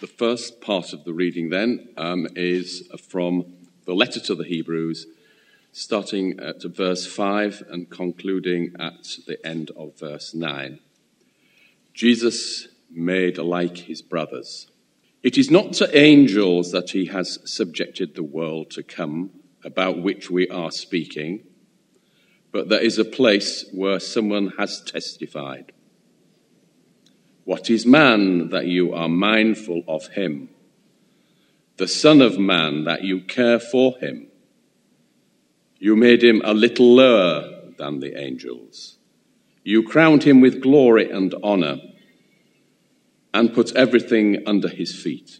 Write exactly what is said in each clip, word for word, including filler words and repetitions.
The first part of the reading then um, is from the letter to the Hebrews, starting at verse five and concluding at the end of verse nine. Jesus made like his brothers. It is not to angels that he has subjected the world to come, about which we are speaking, but there is a place where someone has testified. What is man that you are mindful of him? The Son of Man that you care for him? You made him a little lower than the angels. You crowned him with glory and honor and put everything under his feet.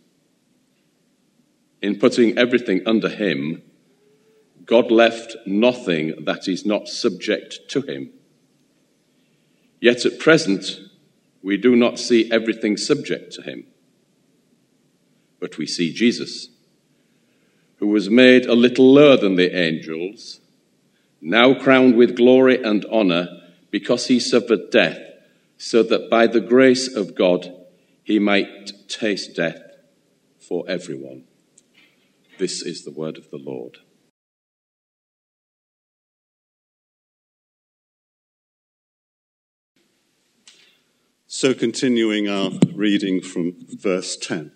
In putting everything under him, God left nothing that is not subject to him. Yet at present, we do not see everything subject to him. But we see Jesus, who was made a little lower than the angels, now crowned with glory and honor because he suffered death, so that by the grace of God he might taste death for everyone. This is the word of the Lord. So continuing our reading from verse ten.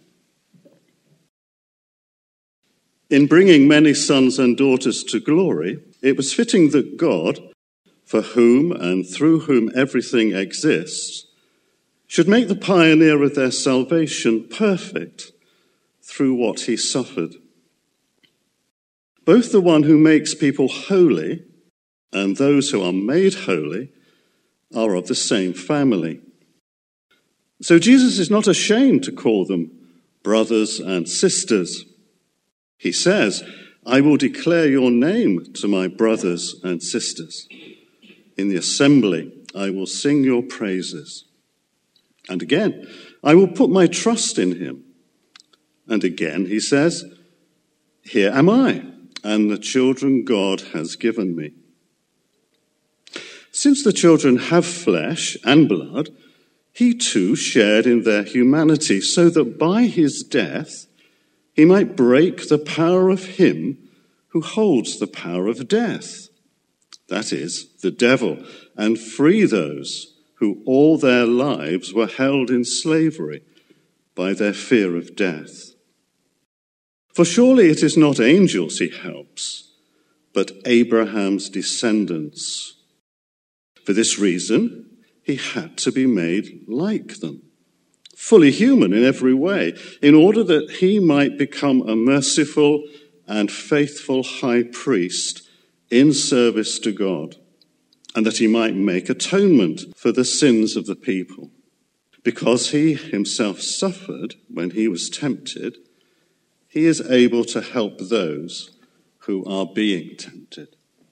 In bringing many sons and daughters to glory, it was fitting that God, for whom and through whom everything exists, should make the pioneer of their salvation perfect through what he suffered. Both the one who makes people holy and those who are made holy are of the same family. So Jesus is not ashamed to call them brothers and sisters. He says, I will declare your name to my brothers and sisters. In the assembly, I will sing your praises. And again, I will put my trust in him. And again, he says, here am I, and the children God has given me. Since the children have flesh and blood, he too shared in their humanity, so that by his death he might break the power of him who holds the power of death, that is, the devil, and free those who all their lives were held in slavery by their fear of death. For surely it is not angels he helps, but Abraham's descendants. For this reason, he had to be made like them, fully human in every way, in order that he might become a merciful and faithful high priest in service to God, and that he might make atonement for the sins of the people. Because he himself suffered when he was tempted, he is able to help those who are being tempted.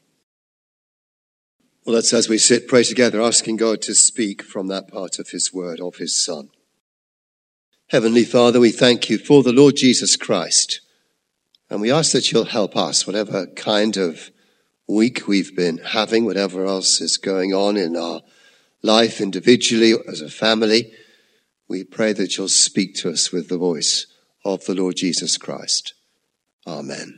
Well, let's, as we sit, pray together, asking God to speak from that part of his word, of his Son. Heavenly Father, we thank you for the Lord Jesus Christ, and we ask that you'll help us, whatever kind of week we've been having, whatever else is going on in our life individually, as a family, we pray that you'll speak to us with the voice of the Lord Jesus Christ. Amen.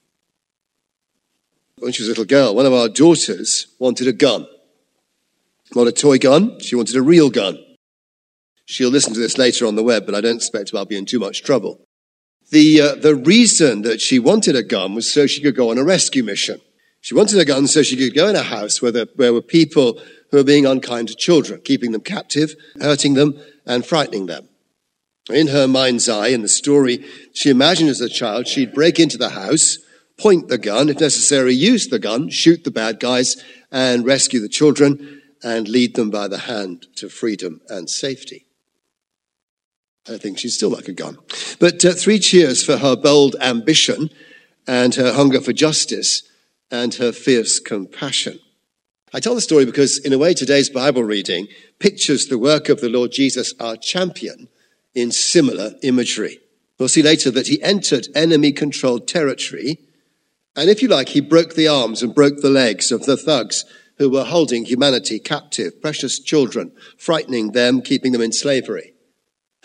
When she was a little girl, one of our daughters wanted a gun. Not a toy gun, she wanted a real gun. She'll listen to this later on the web, but I don't expect I'll be in too much trouble. The, uh, the reason that she wanted a gun was so she could go on a rescue mission. She wanted a gun so she could go in a house where there, where were people who were being unkind to children, keeping them captive, hurting them, and frightening them. In her mind's eye, in the story she imagined as a child, she'd break into the house, point the gun, if necessary, use the gun, shoot the bad guys, and rescue the children, and lead them by the hand to freedom and safety. I think she'd still like a gun. But uh, three cheers for her bold ambition and her hunger for justice and her fierce compassion. I tell the story because, in a way, today's Bible reading pictures the work of the Lord Jesus, our champion, in similar imagery. We'll see later that he entered enemy-controlled territory, and if you like, he broke the arms and broke the legs of the thugs who were holding humanity captive, precious children, frightening them, keeping them in slavery.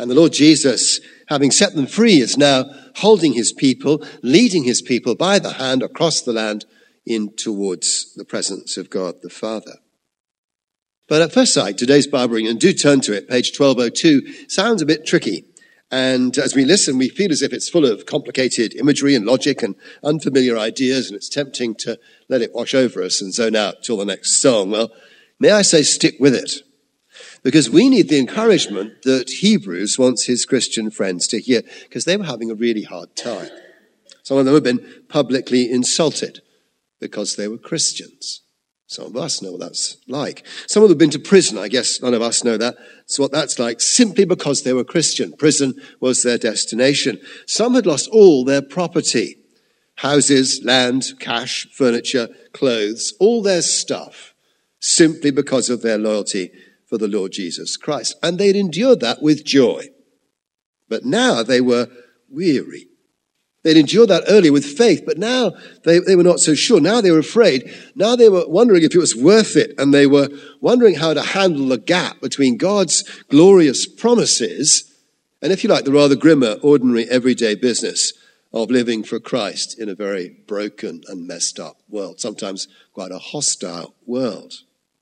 And the Lord Jesus, having set them free, is now holding his people, leading his people by the hand across the land in towards the presence of God the Father. But at first sight, today's Bible reading, and do turn to it, page twelve oh two, sounds a bit tricky. And as we listen, we feel as if it's full of complicated imagery and logic and unfamiliar ideas, and it's tempting to let it wash over us and zone out till the next song. Well, may I say stick with it, because we need the encouragement that Hebrews wants his Christian friends to hear, because they were having a really hard time. Some of them have been publicly insulted because they were Christians. Some of us know what that's like. Some of them have been to prison. I guess none of us know that. It's what that's like, simply because they were Christian. Prison was their destination. Some had lost all their property. Houses, land, cash, furniture, clothes, all their stuff, simply because of their loyalty for the Lord Jesus Christ. And they'd endured that with joy. But now they were weary. They'd endured that earlier with faith, but now they, they were not so sure. Now they were afraid. Now they were wondering if it was worth it, and they were wondering how to handle the gap between God's glorious promises and, if you like, the rather grimmer, ordinary, everyday business of living for Christ in a very broken and messed up world, sometimes quite a hostile world.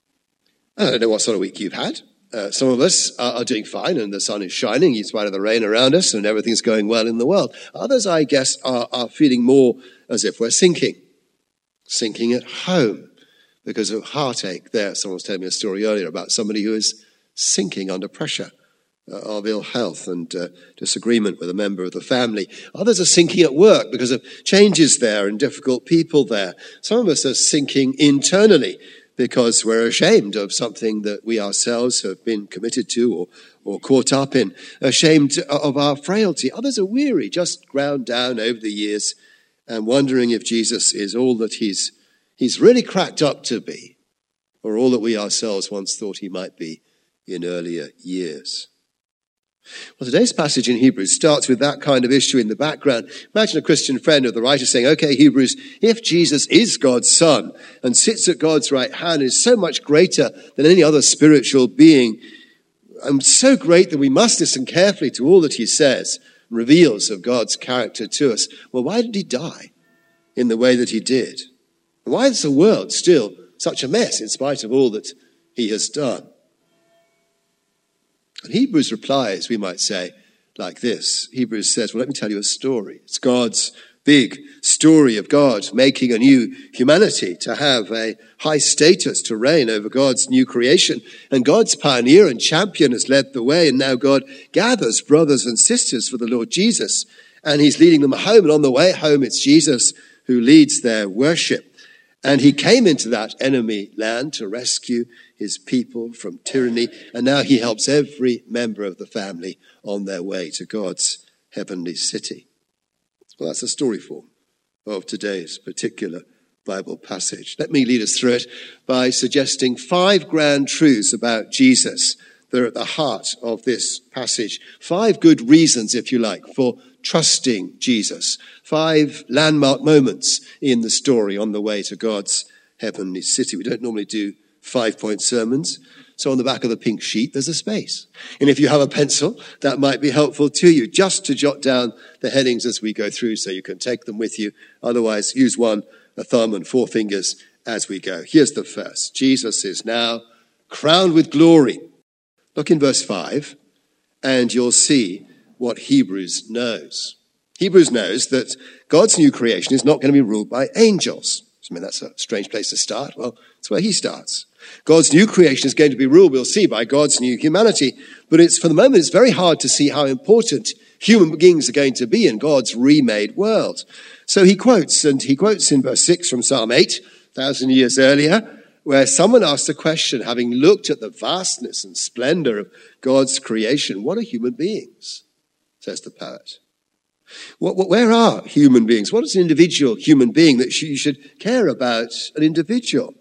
I don't know what sort of week you've had. Uh, some of us are, are doing fine, and the sun is shining in spite of the rain around us, and everything's going well in the world. Others, I guess, are, are feeling more as if we're sinking, sinking at home because of heartache there. Someone was telling me a story earlier about somebody who is sinking under pressure uh, of ill health and uh, disagreement with a member of the family. Others are sinking at work because of changes there and difficult people there. Some of us are sinking internally because we're ashamed of something that we ourselves have been committed to or, or caught up in, ashamed of our frailty. Others are weary, just ground down over the years and wondering if Jesus is all that he's, he's really cracked up to be, or all that we ourselves once thought he might be in earlier years. Well, today's passage in Hebrews starts with that kind of issue in the background. Imagine a Christian friend of the writer saying, okay, Hebrews, if Jesus is God's son and sits at God's right hand, is so much greater than any other spiritual being, and so great that we must listen carefully to all that he says and reveals of God's character to us. Well, why did he die in the way that he did? And why is the world still such a mess in spite of all that he has done? And Hebrews replies, we might say, like this. Hebrews says, well, let me tell you a story. It's God's big story of God making a new humanity, to have a high status, to reign over God's new creation. And God's pioneer and champion has led the way, and now God gathers brothers and sisters for the Lord Jesus, and he's leading them home. And on the way home, it's Jesus who leads their worship. And he came into that enemy land to rescue his people from tyranny. And now he helps every member of the family on their way to God's heavenly city. Well, that's the story form of today's particular Bible passage. Let me lead us through it by suggesting five grand truths about Jesus that are at the heart of this passage. Five good reasons, if you like, for trusting Jesus. Five landmark moments in the story on the way to God's heavenly city. We don't normally do five-point sermons, so on the back of the pink sheet there's a space. And if you have a pencil, that might be helpful to you, just to jot down the headings as we go through so you can take them with you. Otherwise, use one, a thumb and four fingers as we go. Here's the first. Jesus is now crowned with glory. Look in verse five, and you'll see what Hebrews knows. Hebrews knows that God's new creation is not going to be ruled by angels. I mean, that's a strange place to start. Well, that's where he starts. God's new creation is going to be ruled, we'll see, by God's new humanity. But it's, for the moment, it's very hard to see how important human beings are going to be in God's remade world. So he quotes, and he quotes in verse six from Psalm eight, a thousand years earlier, where someone asked the question, having looked at the vastness and splendor of God's creation, what are human beings? Says the poet. What, what, where are human beings? What is an individual human being that you should care about an individual?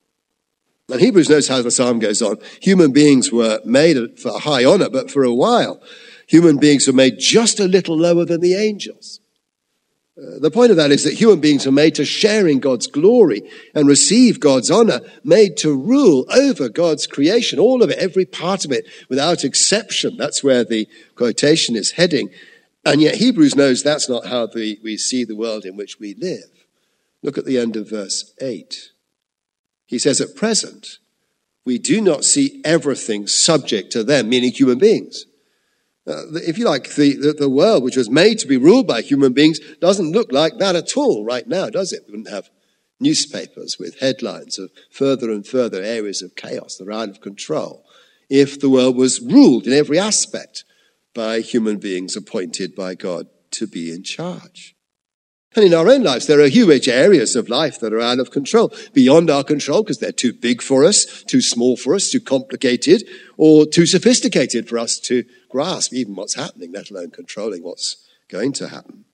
And Hebrews knows how the psalm goes on. Human beings were made for high honor, but for a while, human beings were made just a little lower than the angels. Uh, the point of that is that human beings are made to share in God's glory and receive God's honor, made to rule over God's creation, all of it, every part of it, without exception. That's where the quotation is heading. And yet Hebrews knows that's not how the, we see the world in which we live. Look at the end of verse eight. He says, at present, we do not see everything subject to them, meaning human beings. Uh, if you like, the, the, the world which was made to be ruled by human beings doesn't look like that at all right now, does it? We wouldn't have newspapers with headlines of further and further areas of chaos that are out of control if the world was ruled in every aspect by human beings appointed by God to be in charge. And in our own lives, there are huge areas of life that are out of control, beyond our control because they're too big for us, too small for us, too complicated, or too sophisticated for us to grasp even what's happening, let alone controlling what's going to happen.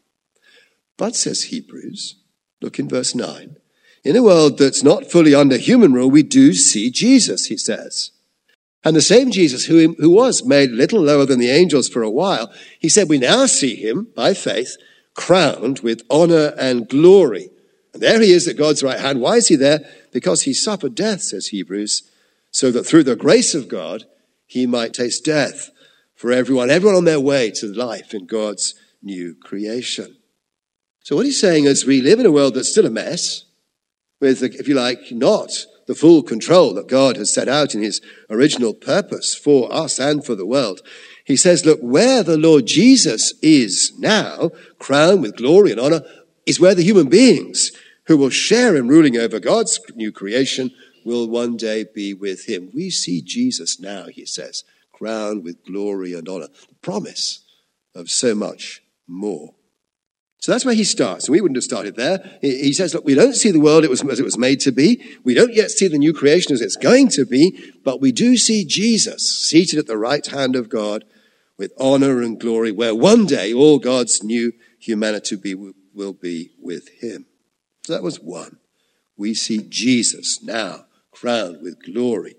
But, says Hebrews, look in verse nine, in a world that's not fully under human rule, we do see Jesus, he says. And the same Jesus who, who was made a little lower than the angels for a while, he said we now see him, by faith, crowned with honor and glory. And there he is at God's right hand. Why is he there? Because he suffered death, says Hebrews, so that through the grace of God, he might taste death for everyone, everyone on their way to life in God's new creation. So what he's saying is we live in a world that's still a mess, with, if you like, not the full control that God has set out in his original purpose for us and for the world. He says, look, where the Lord Jesus is now, crowned with glory and honor, is where the human beings who will share in ruling over God's new creation will one day be with him. We see Jesus now, he says, crowned with glory and honor, the promise of so much more. So that's where he starts. And we wouldn't have started there. He says, look, we don't see the world as it was made to be. We don't yet see the new creation as it's going to be, but we do see Jesus seated at the right hand of God with honor and glory, where one day all God's new humanity be, will be with him. So that was one. We see Jesus now crowned with glory.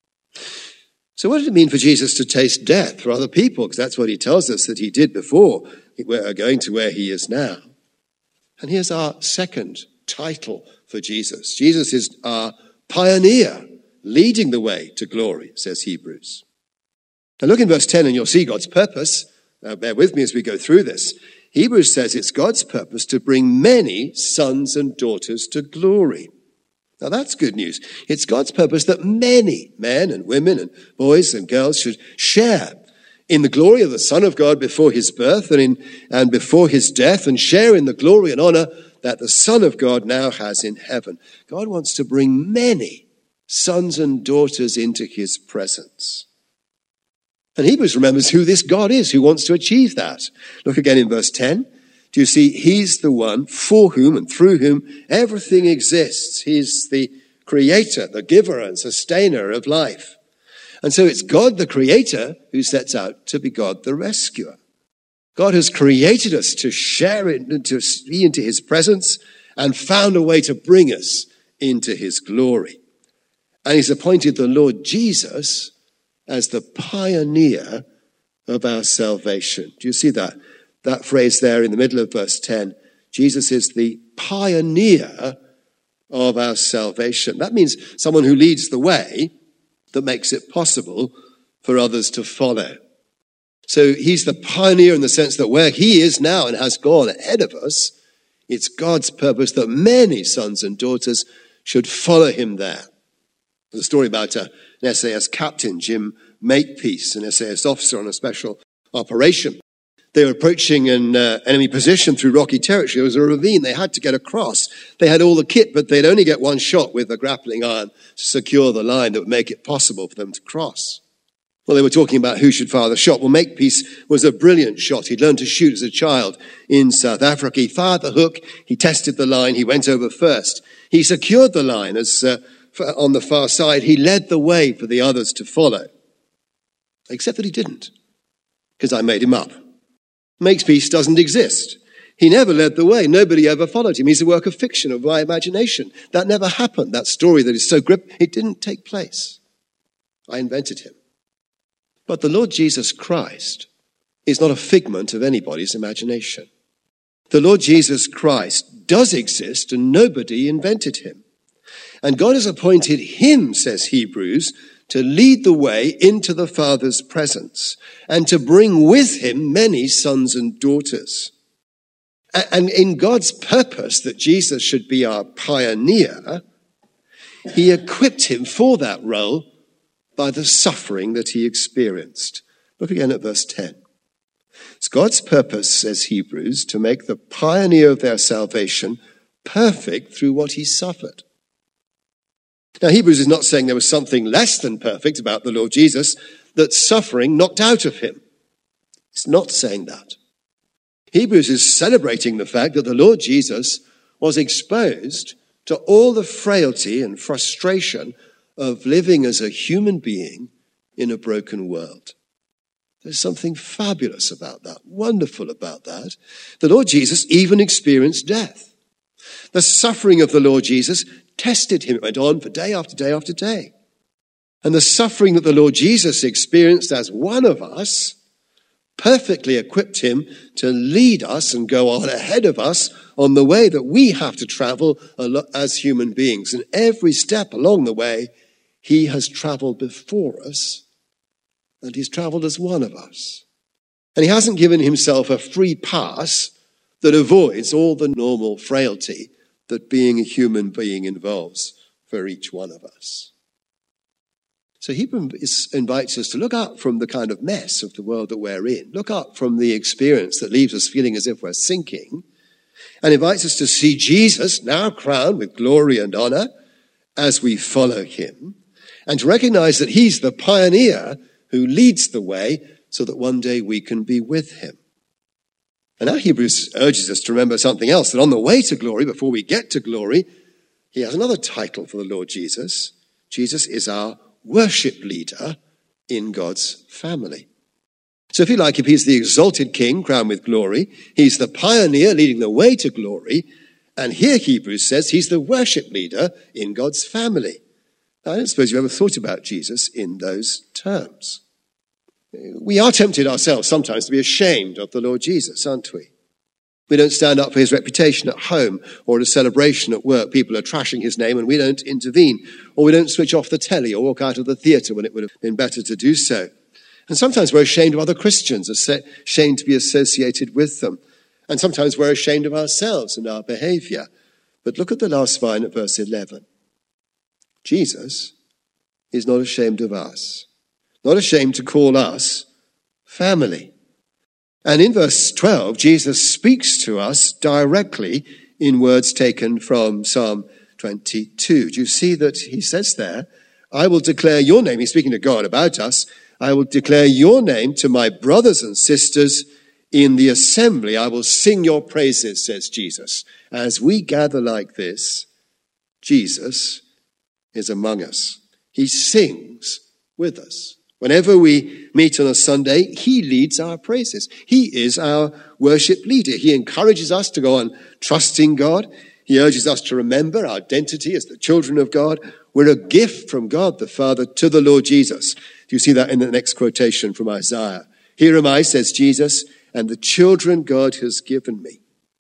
So what did it mean for Jesus to taste death for other people? Because that's what he tells us that he did before going to where he is now. And here's our second title for Jesus. Jesus is our pioneer, leading the way to glory, says Hebrews. Now look in verse ten and you'll see God's purpose. Now bear with me as we go through this. Hebrews says it's God's purpose to bring many sons and daughters to glory. Now that's good news. It's God's purpose that many men and women and boys and girls should share in the glory of the Son of God before his birth and in and before his death, and share in the glory and honor that the Son of God now has in heaven. God wants to bring many sons and daughters into his presence. And Hebrews remembers who this God is who wants to achieve that. Look again in verse ten. Do you see? He's the one for whom and through whom everything exists. He's the creator, the giver and sustainer of life. And so it's God the creator who sets out to be God the rescuer. God has created us to share it, to be into his presence, and found a way to bring us into his glory. And he's appointed the Lord Jesus as the pioneer of our salvation. Do you see that? That phrase there in the middle of verse ten. Jesus is the pioneer of our salvation. That means someone who leads the way that makes it possible for others to follow. So he's the pioneer in the sense that where he is now and has gone ahead of us, it's God's purpose that many sons and daughters should follow him there. There's a story about a, an S A S captain, Jim Makepeace, an S A S officer on a special operation. They were approaching an uh, enemy position through rocky territory. There was a ravine. They had to get across. They had all the kit, but they'd only get one shot with a grappling iron to secure the line that would make it possible for them to cross. Well, they were talking about who should fire the shot. Well, Makepeace was a brilliant shot. He'd learned to shoot as a child in South Africa. He fired the hook. He tested the line. He went over first. He secured the line as uh, on the far side. He led the way for the others to follow. Except that he didn't, because I made him up. Makepeace doesn't exist. He never led the way. Nobody ever followed him. He's a work of fiction, of my imagination. That never happened. That story that is so grip, it didn't take place. I invented him. But the Lord Jesus Christ is not a figment of anybody's imagination. The Lord Jesus Christ does exist and nobody invented him. And God has appointed him, says Hebrews, to lead the way into the Father's presence and to bring with him many sons and daughters. And in God's purpose that Jesus should be our pioneer, he equipped him for that role by the suffering that he experienced. Look again at verse ten. It's God's purpose, says Hebrews, to make the pioneer of their salvation perfect through what he suffered. Now, Hebrews is not saying there was something less than perfect about the Lord Jesus that suffering knocked out of him. It's not saying that. Hebrews is celebrating the fact that the Lord Jesus was exposed to all the frailty and frustration of living as a human being in a broken world. There's something fabulous about that, wonderful about that. The Lord Jesus even experienced death. The suffering of the Lord Jesus tested him. It went on for day after day after day. And the suffering that the Lord Jesus experienced as one of us perfectly equipped him to lead us and go on ahead of us on the way that we have to travel as human beings. And every step along the way, he has traveled before us, and he's traveled as one of us. And he hasn't given himself a free pass that avoids all the normal frailty that being a human being involves for each one of us. So Hebrews invites us to look up from the kind of mess of the world that we're in, look up from the experience that leaves us feeling as if we're sinking, and invites us to see Jesus now crowned with glory and honor as we follow him, and to recognize that he's the pioneer who leads the way so that one day we can be with him. And now Hebrews urges us to remember something else, that on the way to glory, before we get to glory, he has another title for the Lord Jesus. Jesus is our worship leader in God's family. So if you like, if he's the exalted king crowned with glory, he's the pioneer leading the way to glory, and here Hebrews says he's the worship leader in God's family. Now, I don't suppose you've ever thought about Jesus in those terms. We are tempted ourselves sometimes to be ashamed of the Lord Jesus, aren't we? We don't stand up for his reputation at home or at a celebration at work. People are trashing his name and we don't intervene. Or we don't switch off the telly or walk out of the theatre when it would have been better to do so. And sometimes we're ashamed of other Christians, ashamed to be associated with them. And sometimes we're ashamed of ourselves and our behaviour. But look at the last line at verse eleven. Jesus is not ashamed of us. Not ashamed to call us family. And in verse twelve, Jesus speaks to us directly in words taken from Psalm twenty-two. Do you see that he says there, I will declare your name, he's speaking to God about us, I will declare your name to my brothers and sisters in the assembly. I will sing your praises, says Jesus. As we gather like this, Jesus is among us. He sings with us. Whenever we meet on a Sunday, he leads our praises. He is our worship leader. He encourages us to go on trusting God. He urges us to remember our identity as the children of God. We're a gift from God the Father to the Lord Jesus. Do you see that in the next quotation from Isaiah? Here am I, says Jesus, and the children God has given me.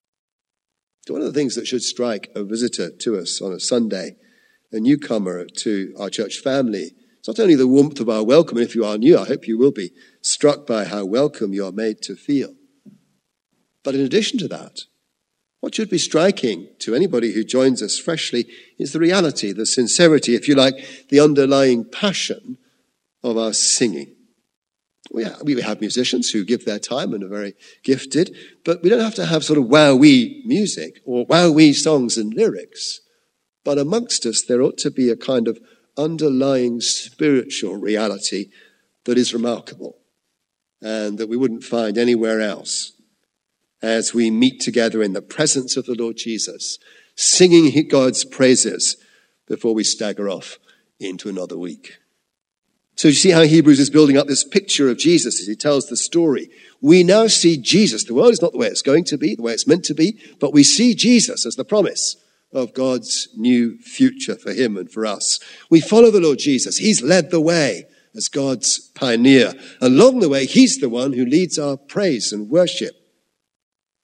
So one of the things that should strike a visitor to us on a Sunday, a newcomer to our church family, it's not only the warmth of our welcome, and if you are new, I hope you will be struck by how welcome you are made to feel. But in addition to that, what should be striking to anybody who joins us freshly is the reality, the sincerity, if you like, the underlying passion of our singing. We have, we have musicians who give their time and are very gifted, but we don't have to have sort of wowee music or wowee songs and lyrics. But amongst us, there ought to be a kind of underlying spiritual reality that is remarkable and that we wouldn't find anywhere else as we meet together in the presence of the Lord Jesus, singing God's praises before we stagger off into another week. So you see how Hebrews is building up this picture of Jesus as he tells the story. We now see Jesus. The world is not the way it's going to be, the way it's meant to be, but we see Jesus as the promise of God's new future for him and for us. We follow the Lord Jesus. He's led the way as God's pioneer. Along the way, he's the one who leads our praise and worship.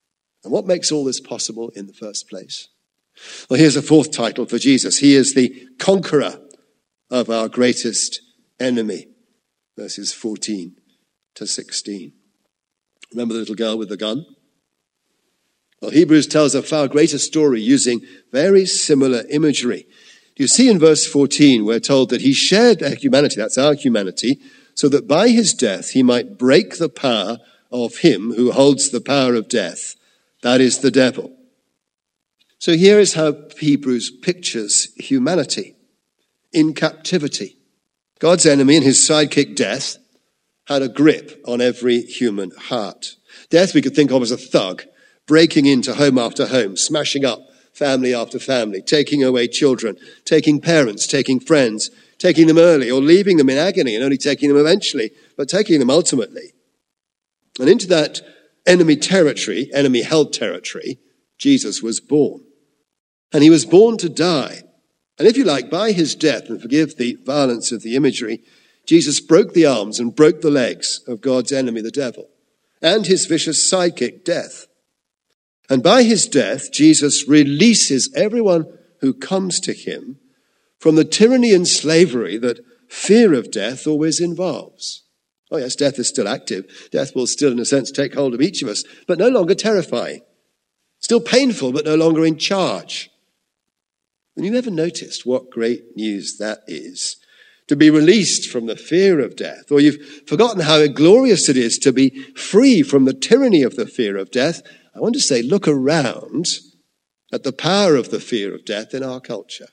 And what makes all this possible in the first place? Well, here's a fourth title for Jesus. He is the conqueror of our greatest enemy. Verses fourteen to sixteen. Remember the little girl with the gun? Well, Hebrews tells a far greater story using very similar imagery. You see in verse fourteen, we're told that he shared their humanity, that's our humanity, so that by his death he might break the power of him who holds the power of death, that is the devil. So here is how Hebrews pictures humanity in captivity. God's enemy and his sidekick death had a grip on every human heart. Death we could think of as a thug, breaking into home after home, smashing up family after family, taking away children, taking parents, taking friends, taking them early or leaving them in agony and only taking them eventually, but taking them ultimately. And into that enemy territory, enemy-held territory, Jesus was born. And he was born to die. And if you like, by his death, and forgive the violence of the imagery, Jesus broke the arms and broke the legs of God's enemy, the devil, and his vicious sidekick, death. And by his death, Jesus releases everyone who comes to him from the tyranny and slavery that fear of death always involves. Oh yes, death is still active. Death will still, in a sense, take hold of each of us, but no longer terrifying. Still painful, but no longer in charge. And you ever noticed what great news that is? To be released from the fear of death, or you've forgotten how glorious it is to be free from the tyranny of the fear of death. I want to say, look around at the power of the fear of death in our culture.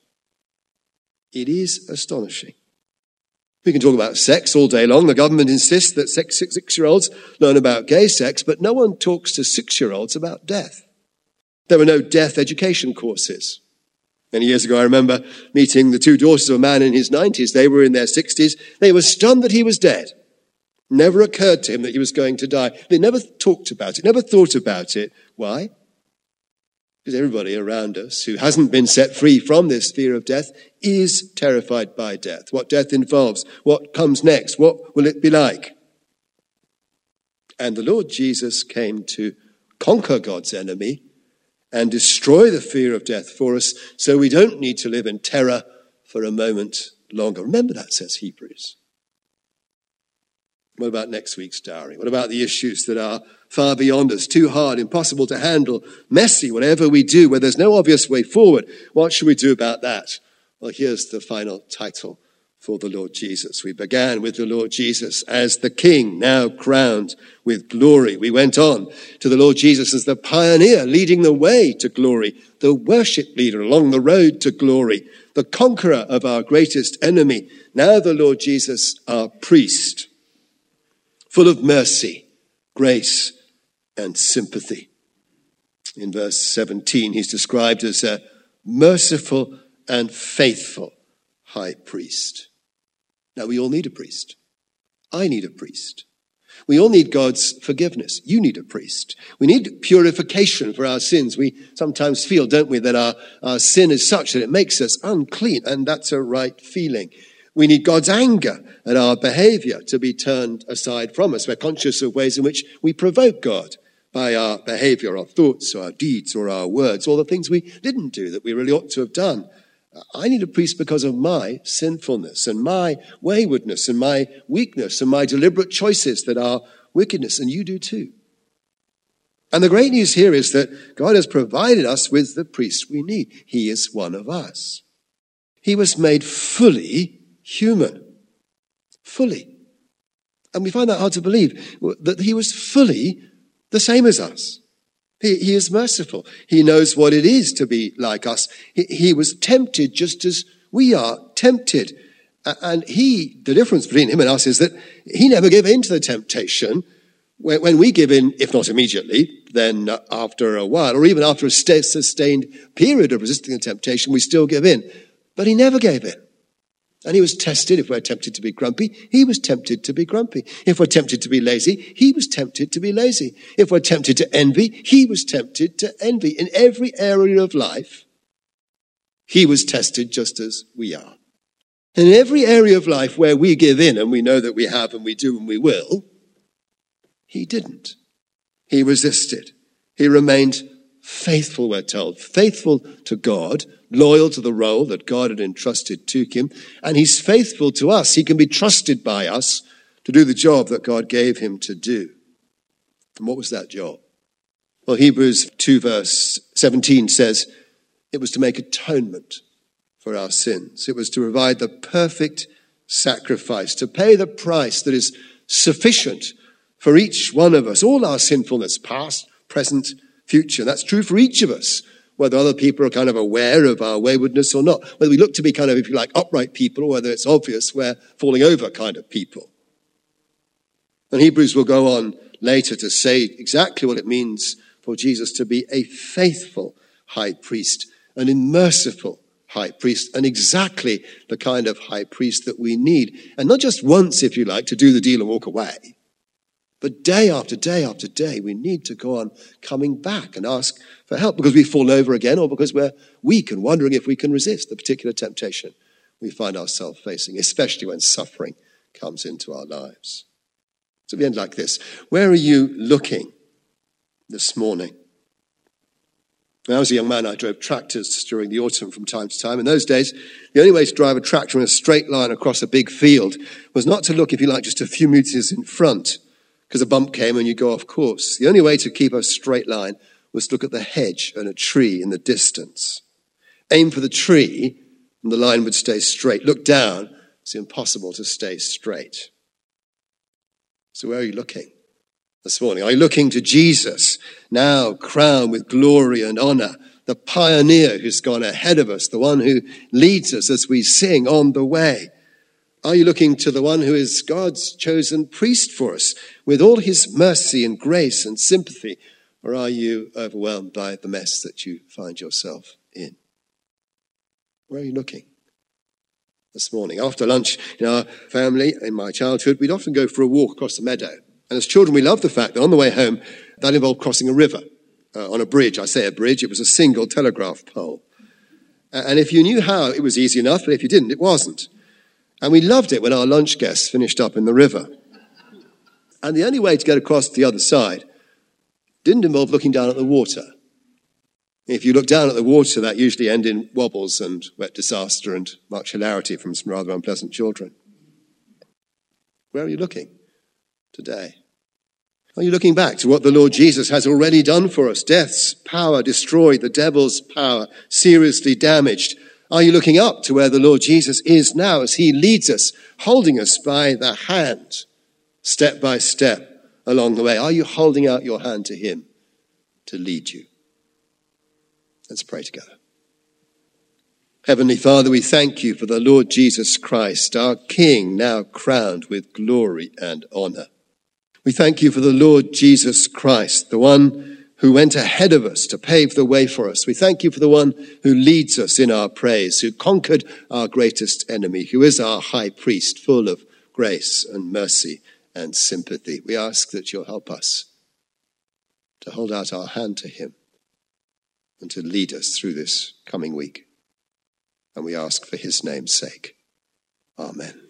It is astonishing. We can talk about sex all day long. The government insists that six, six, six-year-olds learn about gay sex, but no one talks to six-year-olds about death. There are no death education courses. Many years ago, I remember meeting the two daughters of a man in his nineties. They were in their sixties. They were stunned that he was dead. Never occurred to him that he was going to die. They never talked about it, never thought about it. Why? Because everybody around us who hasn't been set free from this fear of death is terrified by death. What death involves, what comes next, what will it be like? And the Lord Jesus came to conquer God's enemy and destroy the fear of death for us, so we don't need to live in terror for a moment longer. Remember that, says Hebrews. What about next week's dowry? What about the issues that are far beyond us, too hard, impossible to handle, messy, whatever we do, where there's no obvious way forward? What should we do about that? Well, here's the final title for the Lord Jesus. We began with the Lord Jesus as the King, now crowned with glory. We went on to the Lord Jesus as the pioneer, leading the way to glory, the worship leader along the road to glory, the conqueror of our greatest enemy. Now the Lord Jesus, our priest, full of mercy, grace, and sympathy. In verse seventeen, he's described as a merciful and faithful high priest. Now, we all need a priest. I need a priest. We all need God's forgiveness. You need a priest. We need purification for our sins. We sometimes feel, don't we, that our, our sin is such that it makes us unclean, and that's a right feeling. We need God's anger at our behavior to be turned aside from us. We're conscious of ways in which we provoke God by our behavior, our thoughts, or our deeds, or our words, all the things we didn't do that we really ought to have done. I need a priest because of my sinfulness and my waywardness and my weakness and my deliberate choices that are wickedness, and you do too. And the great news here is that God has provided us with the priest we need. He is one of us. He was made fully human. Fully. And we find that hard to believe, that he was fully the same as us. He, he is merciful. He knows what it is to be like us. He, he was tempted just as we are tempted. And he, the difference between him and us is that he never gave in to the temptation. When, when we give in, if not immediately, then after a while, or even after a sustained period of resisting the temptation, we still give in. But he never gave in. And he was tested. If we're tempted to be grumpy, he was tempted to be grumpy. If we're tempted to be lazy, he was tempted to be lazy. If we're tempted to envy, he was tempted to envy. In every area of life, he was tested just as we are. And in every area of life where we give in, and we know that we have and we do and we will, he didn't. He resisted. He remained faithful, we're told, faithful to God, loyal to the role that God had entrusted to him, and he's faithful to us. He can be trusted by us to do the job that God gave him to do. And what was that job? Well, Hebrews two verse seventeen says it was to make atonement for our sins. It was to provide the perfect sacrifice, to pay the price that is sufficient for each one of us, all our sinfulness, past, present, future. That's true for each of us, whether other people are kind of aware of our waywardness or not, whether we look to be kind of, if you like, upright people, or whether it's obvious we're falling over kind of people. And Hebrews will go on later to say exactly what it means for Jesus to be a faithful high priest, an merciful high priest, and exactly the kind of high priest that we need. And not just once, if you like, to do the deal and walk away, but day after day after day, we need to go on coming back and ask for help because we've fallen over again or because we're weak and wondering if we can resist the particular temptation we find ourselves facing, especially when suffering comes into our lives. So we end like this. Where are you looking this morning? When I was a young man, I drove tractors during the autumn from time to time. In those days, the only way to drive a tractor in a straight line across a big field was not to look, if you like, just a few meters in front, because a bump came and you go off course. The only way to keep a straight line was to look at the hedge and a tree in the distance. Aim for the tree and the line would stay straight. Look down, it's impossible to stay straight. So where are you looking this morning? Are you looking to Jesus, now crowned with glory and honor, the pioneer who's gone ahead of us, the one who leads us as we sing on the way? Are you looking to the one who is God's chosen priest for us with all his mercy and grace and sympathy? Or are you overwhelmed by the mess that you find yourself in? Where are you looking this morning? After lunch in our family, in my childhood, we'd often go for a walk across the meadow. And as children, we loved the fact that on the way home, that involved crossing a river uh, on a bridge. I say a bridge, it was a single telegraph pole. Uh, and if you knew how, it was easy enough, but if you didn't, it wasn't. And we loved it when our lunch guests finished up in the river. And the only way to get across to the other side didn't involve looking down at the water. If you look down at the water, that usually ended in wobbles and wet disaster and much hilarity from some rather unpleasant children. Where are you looking today? Are you looking back to what the Lord Jesus has already done for us? Death's power destroyed, the devil's power seriously damaged. Are you looking up to where the Lord Jesus is now as he leads us, holding us by the hand, step by step along the way? Are you holding out your hand to him to lead you? Let's pray together. Heavenly Father, we thank you for the Lord Jesus Christ, our King, now crowned with glory and honor. We thank you for the Lord Jesus Christ, the one who went ahead of us to pave the way for us. We thank you for the one who leads us in our praise, who conquered our greatest enemy, who is our high priest, full of grace and mercy and sympathy. We ask that you'll help us to hold out our hand to him and to lead us through this coming week. And we ask for his name's sake. Amen.